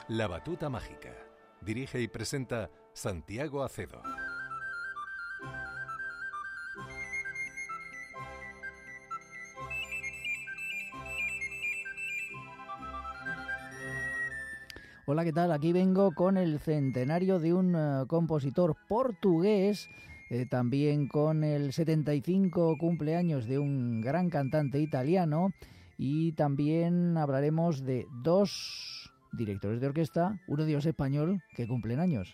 La Batuta Mágica. Dirige y presenta Santiago Acedo. Hola, ¿qué tal? Aquí vengo con el centenario de un compositor portugués, también con el 75 cumpleaños de un gran cantante italiano, y también hablaremos de dos directores de orquesta, uno de ellos español, que cumplen años.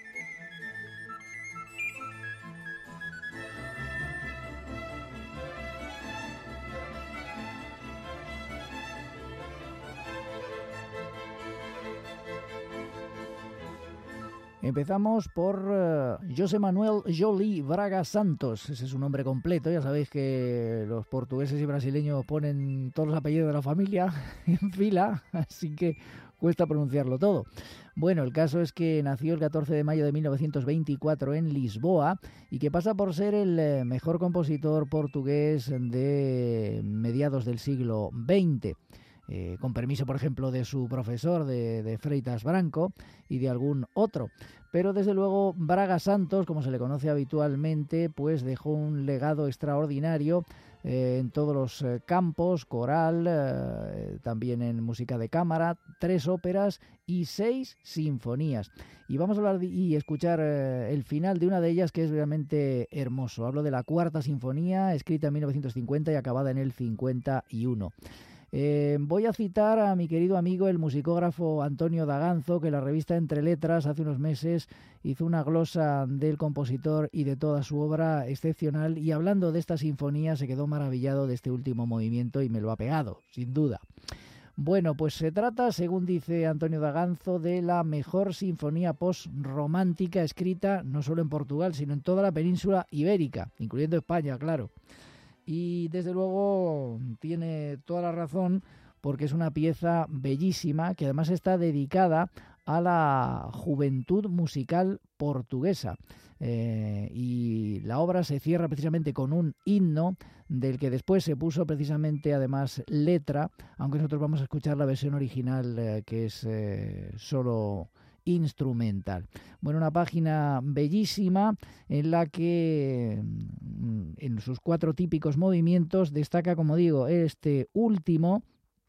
Empezamos por José Manuel Joly Braga Santos. Ese es su nombre completo. Ya sabéis que los portugueses y brasileños ponen todos los apellidos de la familia en fila, así que cuesta pronunciarlo todo. Bueno, el caso es que nació el 14 de mayo de 1924 en Lisboa y que pasa por ser el mejor compositor portugués de mediados del siglo XX. Con permiso, por ejemplo, de su profesor, de Freitas Branco, y de algún otro. Pero desde luego Braga Santos, como se le conoce habitualmente, pues dejó un legado extraordinario en todos los campos: coral, también en música de cámara, 3 óperas y 6 sinfonías. Y vamos a hablar y escuchar el final de una de ellas, que es realmente hermoso. Hablo de la Cuarta Sinfonía, escrita en 1950 y acabada en el 51. Voy a citar a mi querido amigo el musicógrafo Antonio Daganzo, que la revista Entre Letras hace unos meses hizo una glosa del compositor y de toda su obra excepcional, y hablando de esta sinfonía se quedó maravillado de este último movimiento y me lo ha pegado, sin duda. Bueno, pues se trata, según dice Antonio Daganzo, de la mejor sinfonía post-romántica escrita no solo en Portugal, sino en toda la península ibérica, incluyendo España, claro. Y desde luego tiene toda la razón, porque es una pieza bellísima que además está dedicada a la juventud musical portuguesa. Y la obra se cierra precisamente con un himno del que después se puso precisamente además letra, aunque nosotros vamos a escuchar la versión original, que es solo instrumental. Bueno, una página bellísima en la que en sus 4 típicos movimientos destaca, como digo, este último,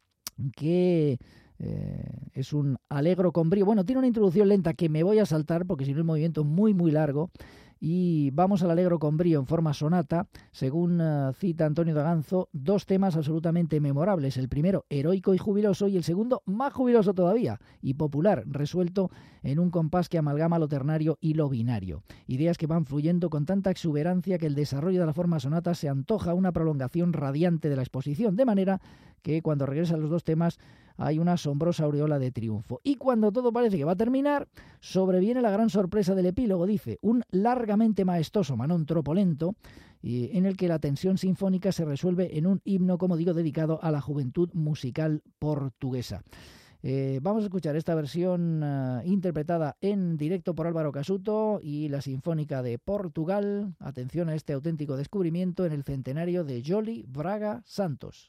que es un allegro con brío. Bueno, tiene una introducción lenta que me voy a saltar porque si no el movimiento es muy muy largo, y vamos al allegro con brío en forma sonata. Según cita Antonio Daganzo, 2 temas absolutamente memorables: el primero heroico y jubiloso, y el segundo más jubiloso todavía y popular, resuelto en un compás que amalgama lo ternario y lo binario, ideas que van fluyendo con tanta exuberancia que el desarrollo de la forma sonata se antoja una prolongación radiante de la exposición, de manera que cuando regresan los 2 temas hay una asombrosa aureola de triunfo. Y cuando todo parece que va a terminar, sobreviene la gran sorpresa del epílogo, dice, un largamente maestoso Manon tropolento, en el que la tensión sinfónica se resuelve en un himno, como digo, dedicado a la juventud musical portuguesa. Vamos a escuchar esta versión interpretada en directo por Álvaro Casuto y la Sinfónica de Portugal. Atención a este auténtico descubrimiento en el centenario de Joly Braga Santos.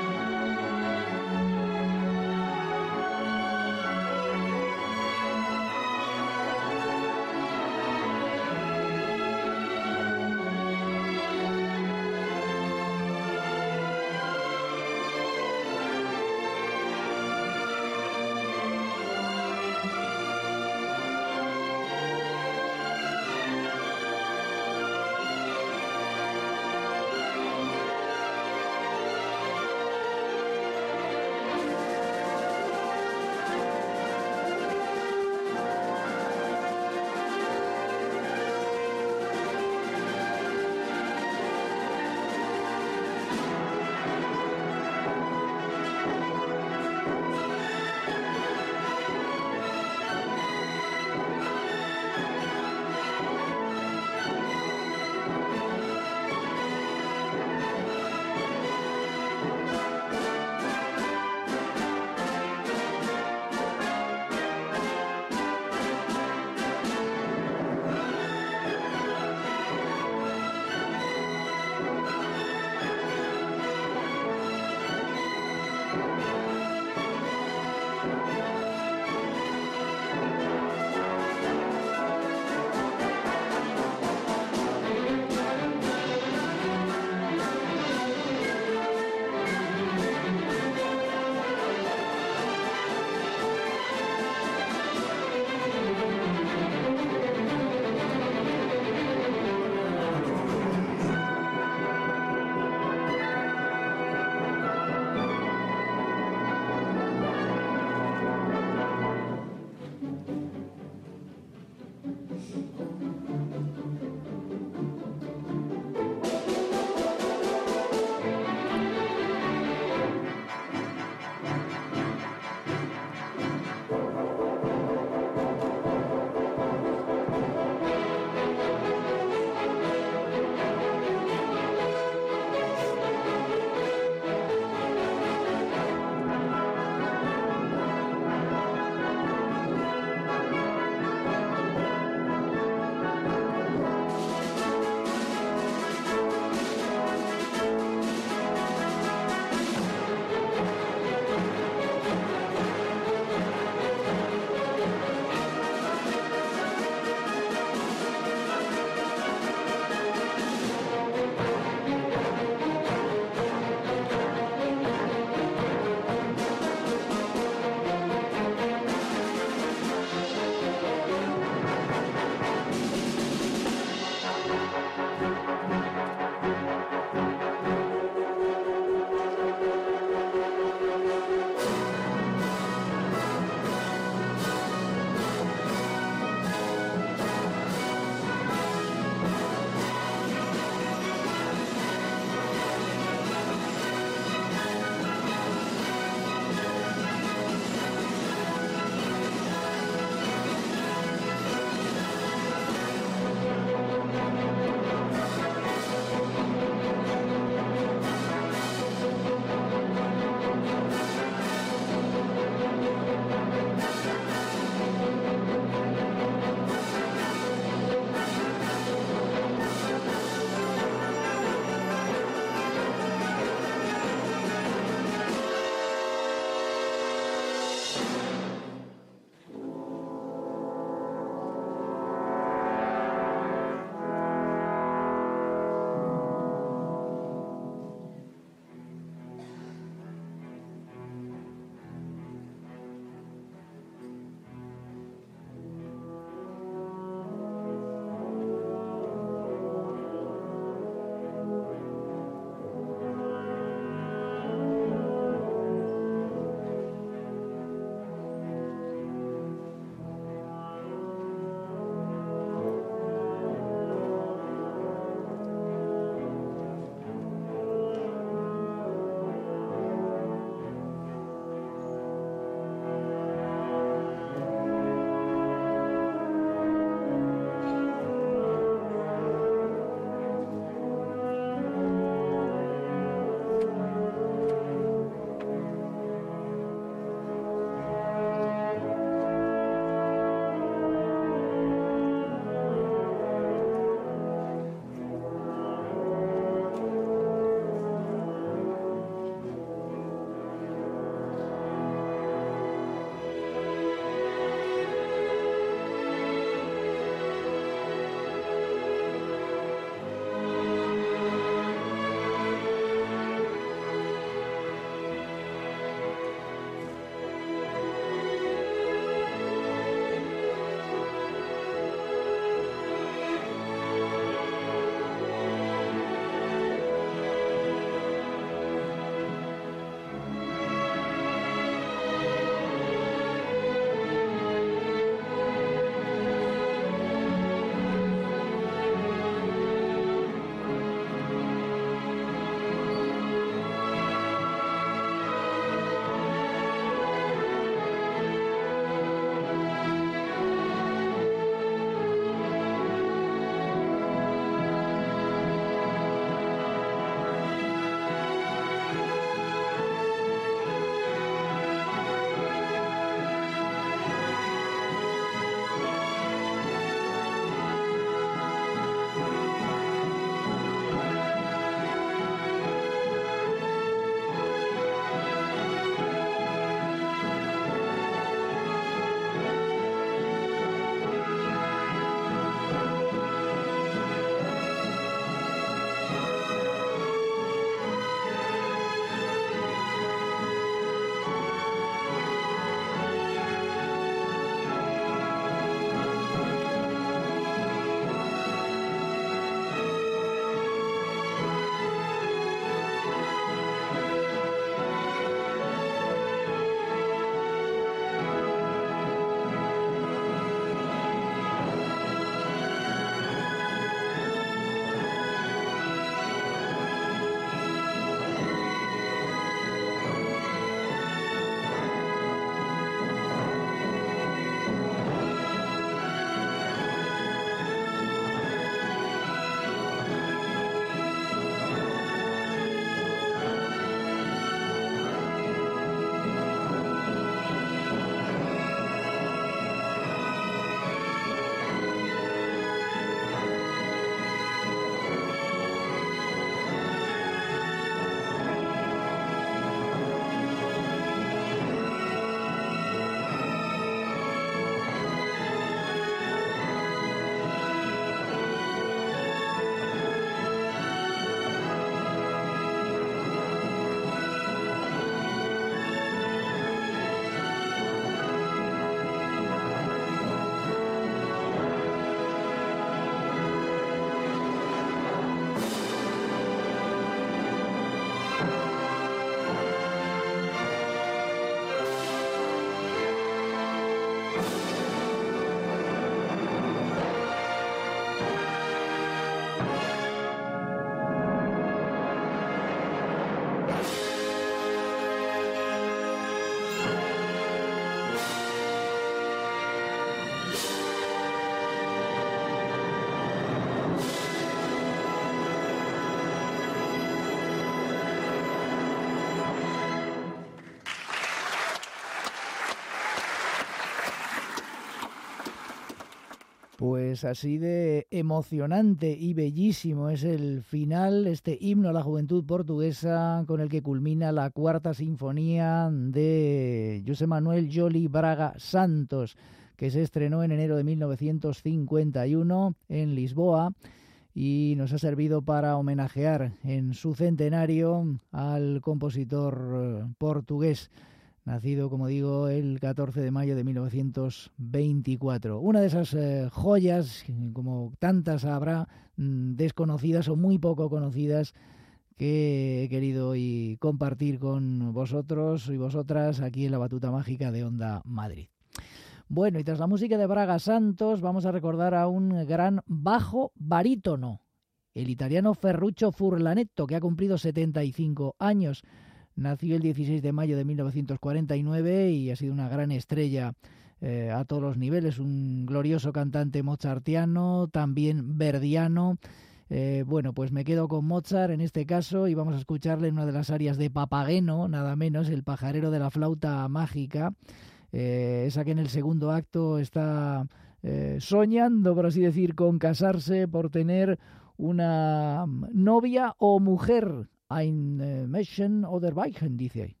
Pues así de emocionante y bellísimo es el final, este himno a la juventud portuguesa con el que culmina la cuarta sinfonía de José Manuel Joly Braga Santos, que se estrenó en enero de 1951 en Lisboa y nos ha servido para homenajear en su centenario al compositor portugués, nacido, como digo, el 14 de mayo de 1924. Una de esas joyas, como tantas habrá, desconocidas o muy poco conocidas, que he querido hoy compartir con vosotros y vosotras aquí en la Batuta Mágica de Onda Madrid. Bueno, y tras la música de Braga Santos vamos a recordar a un gran bajo barítono, el italiano Ferruccio Furlanetto, que ha cumplido 75 años. Nació el 16 de mayo de 1949 y ha sido una gran estrella a todos los niveles, un glorioso cantante mozartiano, también verdiano. Bueno, pues me quedo con Mozart en este caso y vamos a escucharle en una de las arias de Papageno, nada menos, el pajarero de la flauta mágica, esa que en el segundo acto está soñando, por así decir, con casarse, por tener una novia o mujer. Ein Mädchen oder Weibchen, dice ahí.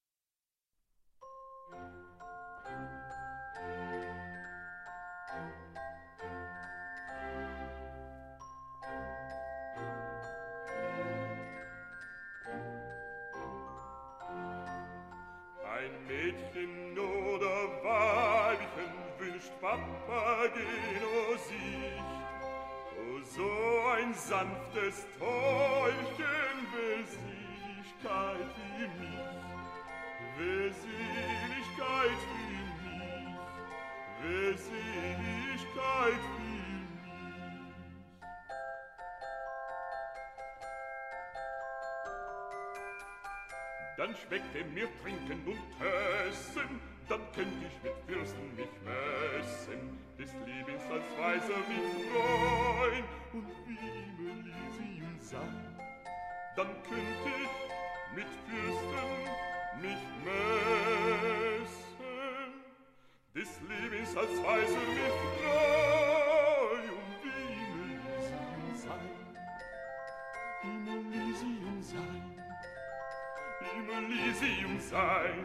Ein Mädchen oder Weibchen wünscht Papageno sich. Oh, so ein sanftes Täubchen will Seligkeit wie mich, will Seligkeit wie mich, will Seligkeit wie mich. Dann schmeckte mir Trinken und Essen, dann könnt ich mit Fürsten mich messen, des Lebens als Weiser mich freuen und wie Elysium sein. Dann könnt ich mit Fürsten mich messen, des Lebens als Weiser mich freuen und wie Elysium sein. Im Elysium sein. Im Elysium sein.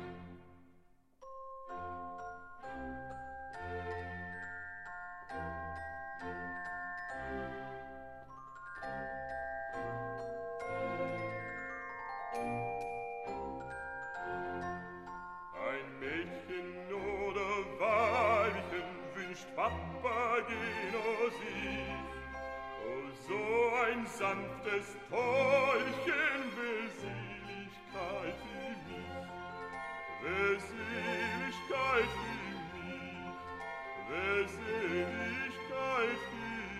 Ein Mädchen oder Weibchen wünscht Papageno sich. Oh, so ein sanftes Täubchen will Seligkeit wie mich, will Seligkeit wie mich, will Seligkeit wie mich.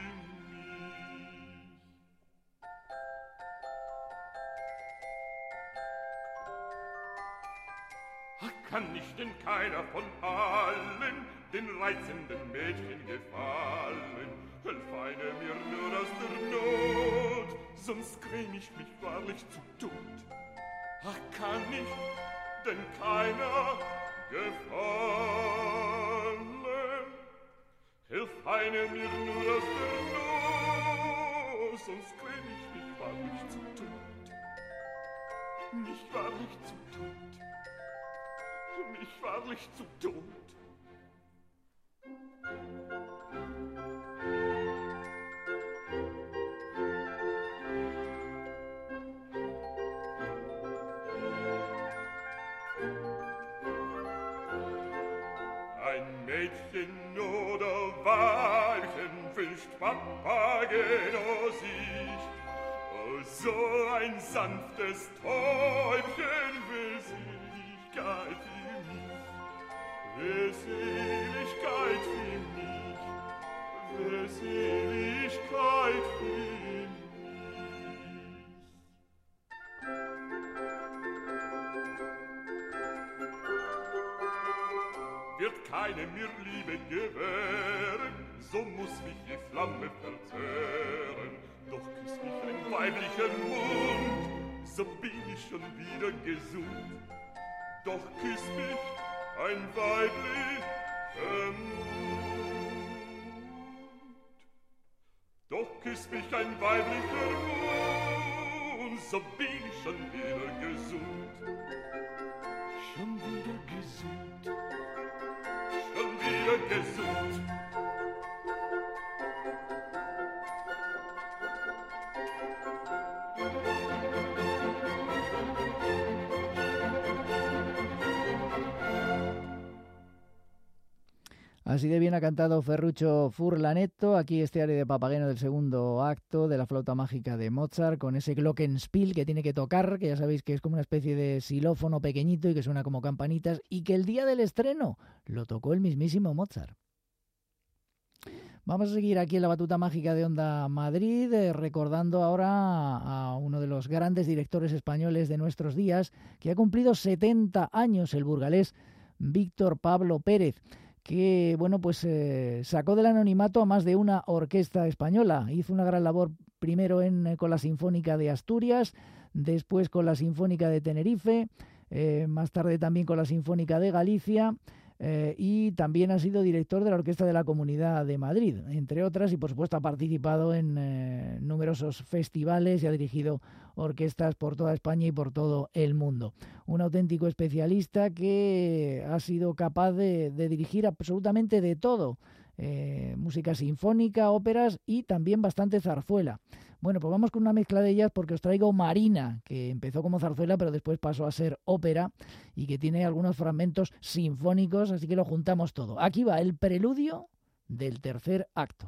Ach, kann nicht denn keiner von allen den reizenden Mädchen gefallen? Hilf eine mir nur aus der Not, sonst gräm ich mich wahrlich zu Tod. Ach, kann ich denn keiner gefallen? Hilf eine mir nur aus der Not, sonst gräm ich mich wahrlich zu Tod. Mich wahrlich zu Tod. Mich wahrlich zu Tod. Ein Mädchen oder Weibchen wünscht Papageno sich. Oh, so ein sanftes Täubchen will Seligkeit wie mich, will Seligkeit wie mich, will Seligkeit wie mich. Wird keine mir Liebe gewähren, so muss mich die Flamme verzehren. Doch küsst mich ein weiblicher Mund, so bin ich schon wieder gesund. Doch küsst mich ein weiblicher Mund. Doch küsst mich ein weiblicher Mund, so bin ich schon wieder gesund. Schon wieder gesund. Schon wieder gesund. Así de bien ha cantado Ferruccio Furlanetto, aquí este aria de Papageno del segundo acto de la flauta mágica de Mozart, con ese glockenspiel que tiene que tocar, que ya sabéis que es como una especie de xilófono pequeñito y que suena como campanitas, y que el día del estreno lo tocó el mismísimo Mozart. Vamos a seguir aquí en la batuta mágica de Onda Madrid, recordando ahora a uno de los grandes directores españoles de nuestros días, que ha cumplido 70 años, el burgalés Víctor Pablo Pérez, que bueno, pues sacó del anonimato a más de una orquesta española. Hizo una gran labor primero con la Sinfónica de Asturias, después con la Sinfónica de Tenerife, más tarde también con la Sinfónica de Galicia, y también ha sido director de la Orquesta de la Comunidad de Madrid, entre otras, y por supuesto ha participado en numerosos festivales y ha dirigido orquestas por toda España y por todo el mundo. Un auténtico especialista que ha sido capaz de dirigir absolutamente de todo, música sinfónica, óperas y también bastante zarzuela. Bueno, pues vamos con una mezcla de ellas porque os traigo Marina, que empezó como zarzuela pero después pasó a ser ópera y que tiene algunos fragmentos sinfónicos, así que lo juntamos todo. Aquí va el preludio del tercer acto.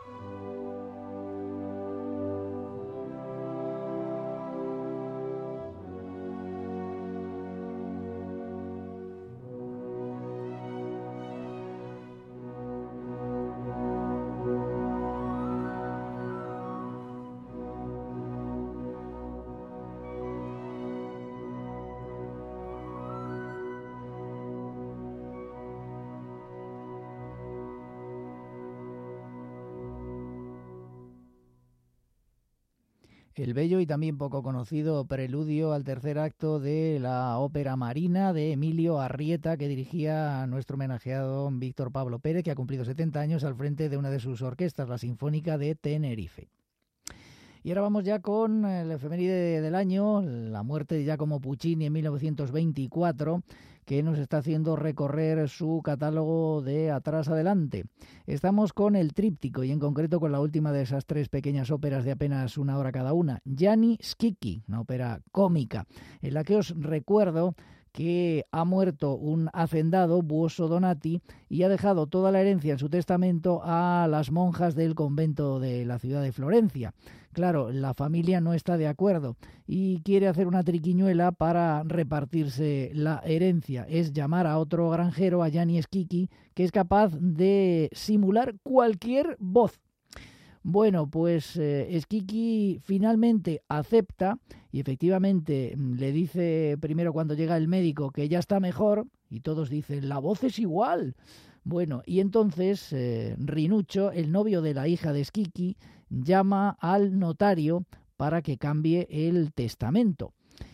El bello y también poco conocido preludio al tercer acto de la ópera Marina de Emilio Arrieta, que dirigía nuestro homenajeado Víctor Pablo Pérez, que ha cumplido 70 años al frente de una de sus orquestas, la Sinfónica de Tenerife. Y ahora vamos ya con el efeméride del año, la muerte de Giacomo Puccini en 1924, que nos está haciendo recorrer su catálogo de atrás adelante. Estamos con el tríptico y en concreto con la última de esas tres pequeñas óperas de apenas una hora cada una, Gianni Schicchi, una ópera cómica, en la que os recuerdo que ha muerto un hacendado, Buoso Donati, y ha dejado toda la herencia en su testamento a las monjas del convento de la ciudad de Florencia. Claro, la familia no está de acuerdo y quiere hacer una triquiñuela para repartirse la herencia. Es llamar a otro granjero, a Gianni Schicchi, que es capaz de simular cualquier voz. Bueno, pues Schicchi finalmente acepta y efectivamente le dice primero cuando llega el médico que ya está mejor y todos dicen, la voz es igual. Bueno, y entonces Rinuccio, el novio de la hija de Schicchi, llama al notario para que cambie el testamento.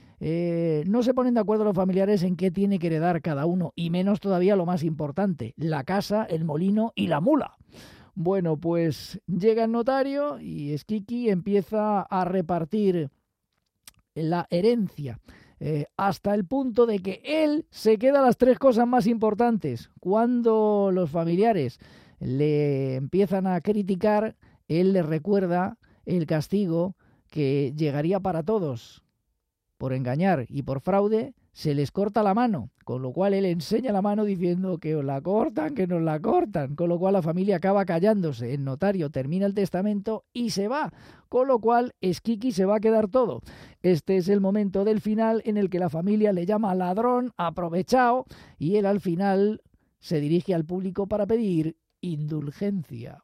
No se ponen de acuerdo los familiares en qué tiene que heredar cada uno, y menos todavía lo más importante, la casa, el molino y la mula. Bueno, pues llega el notario y Schicchi empieza a repartir la herencia hasta el punto de que él se queda las tres cosas más importantes. Cuando los familiares le empiezan a criticar, él les recuerda el castigo que llegaría para todos. Por engañar y por fraude se les corta la mano, con lo cual él enseña la mano diciendo que os la cortan, que nos la cortan, con lo cual la familia acaba callándose. El notario termina el testamento y se va, con lo cual Schicchi se va a quedar todo. Este es el momento del final en el que la familia le llama ladrón, aprovechado, y él al final se dirige al público para pedir indulgencia.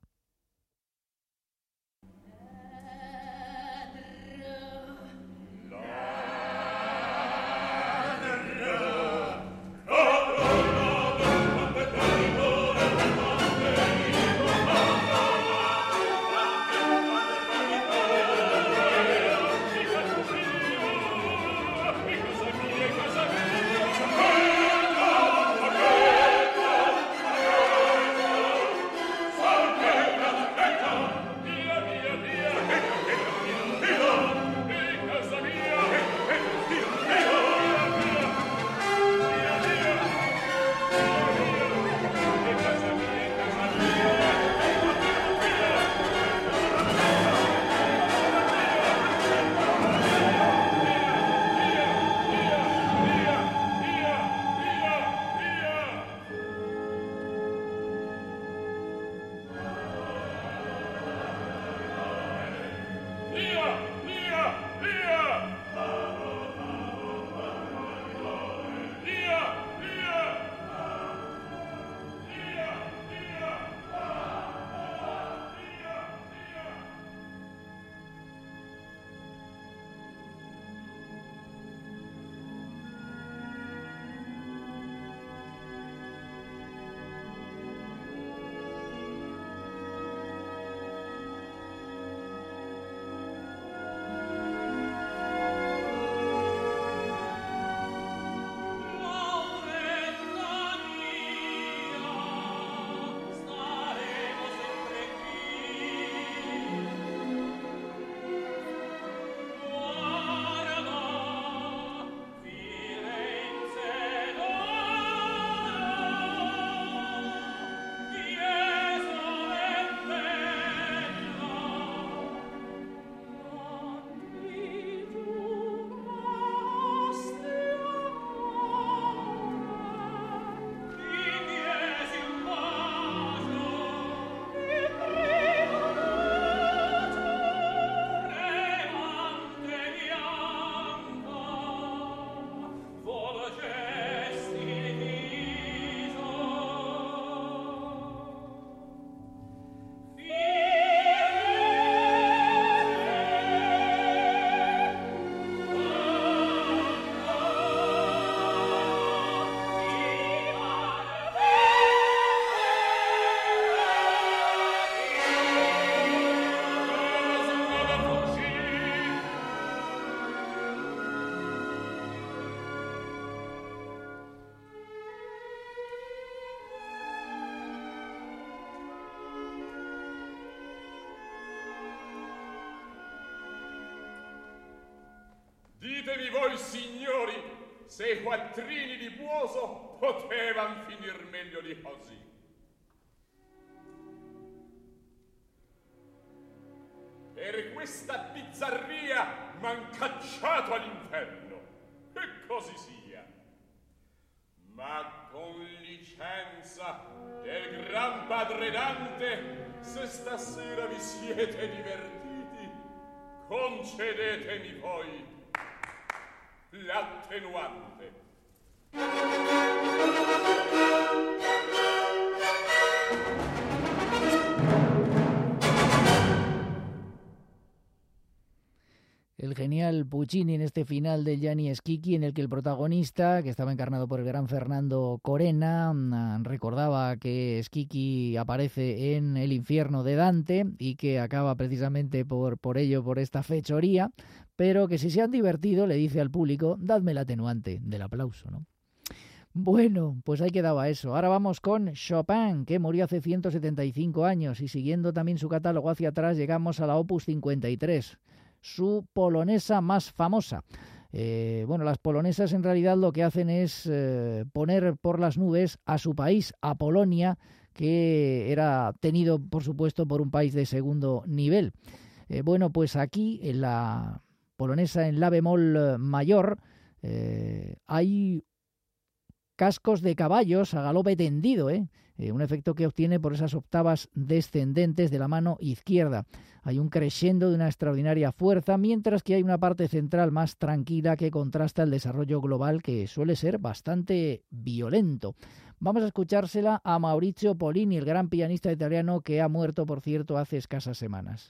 Okay. Ditemi voi, signori, se i quattrini di Buoso potevan finir meglio di così. Per questa bizzarria m'han cacciato all'inferno, e così sia. Ma con licenza del gran padre Dante, se stasera vi siete divertiti, concedetemi voi l'attenuante. El genial Puccini en este final de Gianni Schicchi, en el que el protagonista, que estaba encarnado por el gran Fernando Corena, recordaba que Schicchi aparece en el infierno de Dante y que acaba precisamente por esta fechoría, pero que si se han divertido, le dice al público, dadme el atenuante del aplauso, ¿no? Bueno, pues ahí quedaba eso. Ahora vamos con Chopin, que murió hace 175 años, y siguiendo también su catálogo hacia atrás, llegamos a la Opus 53. Su polonesa más famosa. Las polonesas en realidad lo que hacen es poner por las nubes a su país, a Polonia, que era tenido, por supuesto, por un país de segundo nivel. Pues aquí, en la polonesa en la bemol mayor, hay cascos de caballos a galope tendido, un efecto que obtiene por esas octavas descendentes de la mano izquierda. Hay un crescendo de una extraordinaria fuerza, mientras que hay una parte central más tranquila que contrasta el desarrollo global, que suele ser bastante violento. Vamos a escuchársela a Maurizio Pollini, el gran pianista italiano que ha muerto, por cierto, hace escasas semanas.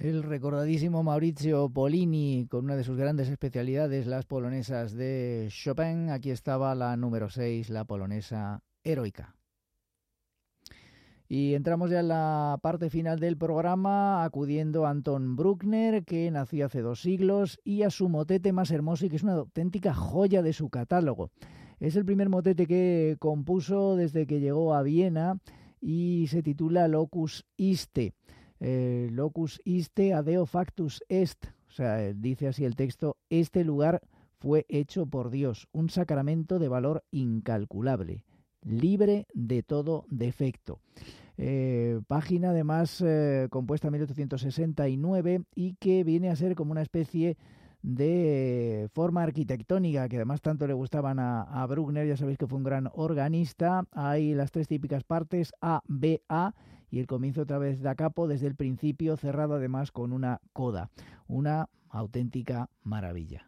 El recordadísimo Maurizio Pollini, con una de sus grandes especialidades, las polonesas de Chopin. Aquí estaba la número 6, la polonesa heroica. Y entramos ya en la parte final del programa, acudiendo a Anton Bruckner, que nació hace 2 siglos, y a su motete más hermoso, y que es una auténtica joya de su catálogo. Es el primer motete que compuso desde que llegó a Viena y se titula Locus Iste. Locus Iste adeo factus est, o sea, dice así el texto: este lugar fue hecho por Dios, un sacramento de valor incalculable, libre de todo defecto. Página además compuesta en 1869 y que viene a ser como una especie de forma arquitectónica que además tanto le gustaban a Bruckner. Ya sabéis que fue un gran organista. Hay las 3 típicas partes, A, B, A, y el comienzo otra vez da capo desde el principio, cerrado además con una coda. Una auténtica maravilla.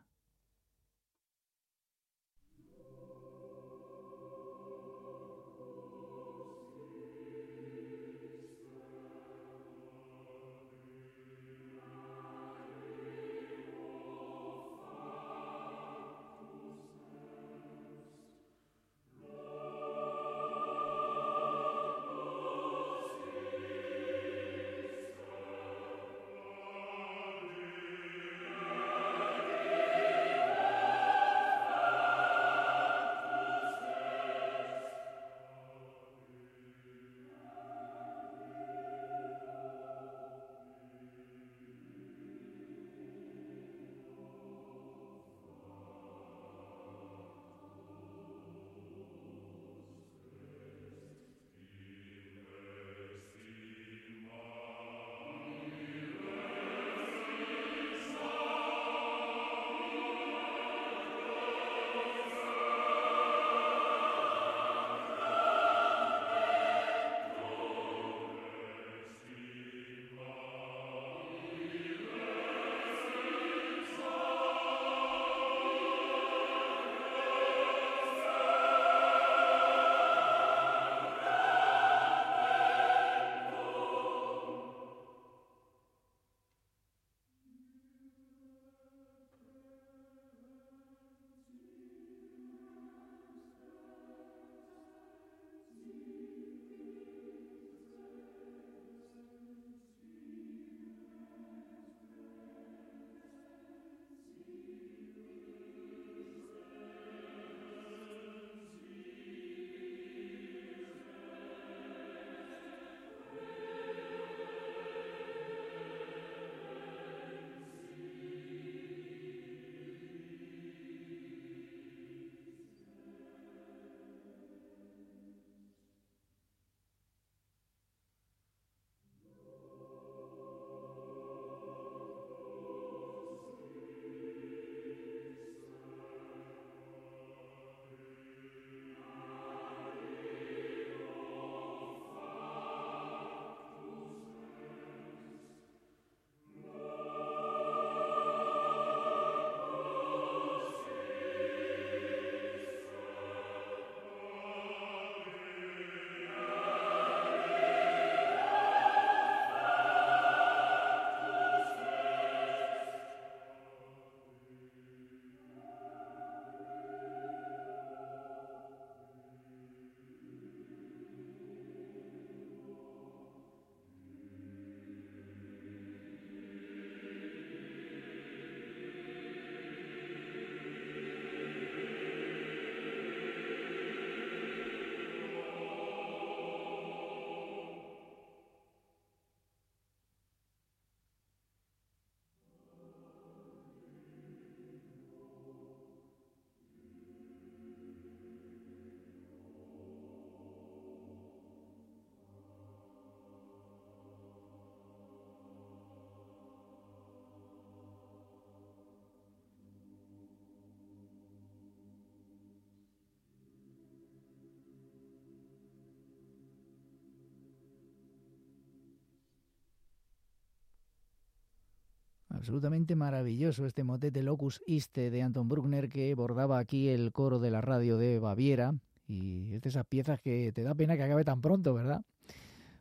Absolutamente maravilloso este motete Locus Iste de Anton Bruckner, que bordaba aquí el coro de la radio de Baviera, y es de esas piezas que te da pena que acabe tan pronto, ¿verdad?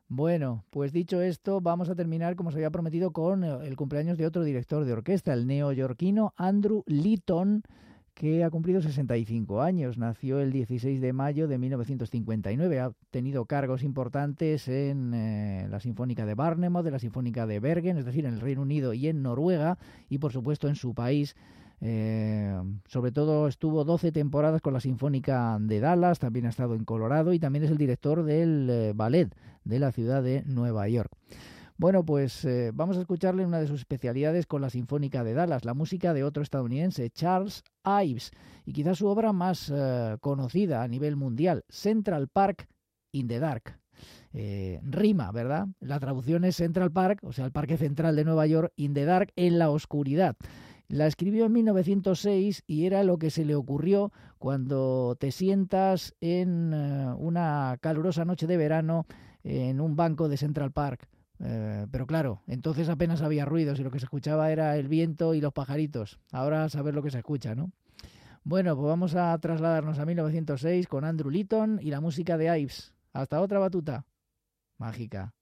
Bueno, pues dicho esto, vamos a terminar, como se había prometido, con el cumpleaños de otro director de orquesta, el neoyorquino Andrew Litton, que ha cumplido 65 años. Nació el 16 de mayo de 1959. Ha tenido cargos importantes en la Sinfónica de Barnemouth, de la Sinfónica de Bergen, es decir, en el Reino Unido y en Noruega, y por supuesto en su país. Sobre todo estuvo 12 temporadas con la Sinfónica de Dallas, también ha estado en Colorado y también es el director del ballet de la ciudad de Nueva York. Bueno, pues vamos a escucharle una de sus especialidades con la Sinfónica de Dallas, la música de otro estadounidense, Charles Ives, y quizás su obra más conocida a nivel mundial, Central Park in the Dark. Rima, ¿verdad? La traducción es Central Park, o sea, el Parque Central de Nueva York, in the Dark, en la oscuridad. La escribió en 1906 y era lo que se le ocurrió cuando te sientas en una calurosa noche de verano en un banco de Central Park. Pero claro, entonces apenas había ruidos y lo que se escuchaba era el viento y los pajaritos. Ahora a saber lo que se escucha, ¿no? Bueno, pues vamos a trasladarnos a 1906 con Andrew Litton y la música de Ives. Hasta otra batuta mágica.